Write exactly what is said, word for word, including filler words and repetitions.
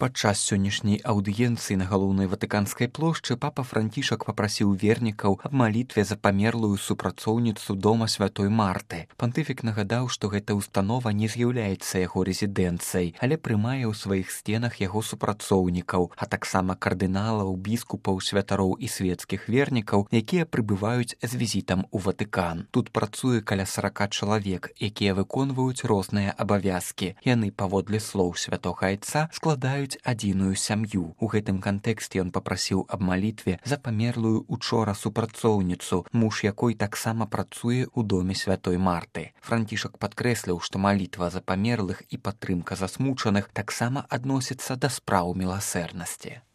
Падчас сённяшняй аўдыенцыі на галоўнай ватыканскай плошчы папа Францішак папрасіў вернікаў аб малітве за памерлую супрацоўніцу дома святой Марты. Пантыфік нагадаў, што гэта ўстанова не з'яўляецца яго рэзідэнцыяй, але прымае ў сваіх сценах яго супрацоўнікаў, а таксама кардыналаў, біскупаў, святароў і свецкіх вернікаў, якія прыбываюць з візітам у Ватыкан. Тут працуе каля сарака чалавек, якія выконваюць розныя абавязкі. Яны, паводле слоў святога айца, складаюць адзіную сям'ю. У гэтым кантэксце ён папрасіў аб малітве за памерлую учора супрацоўніцу, муж якой таксама працуе ў доме святой Марты. Францішак падкрэсліў, што малітва за памерлых і падтрымка засмучаных таксама адносіцца да спраў міласэрнасці.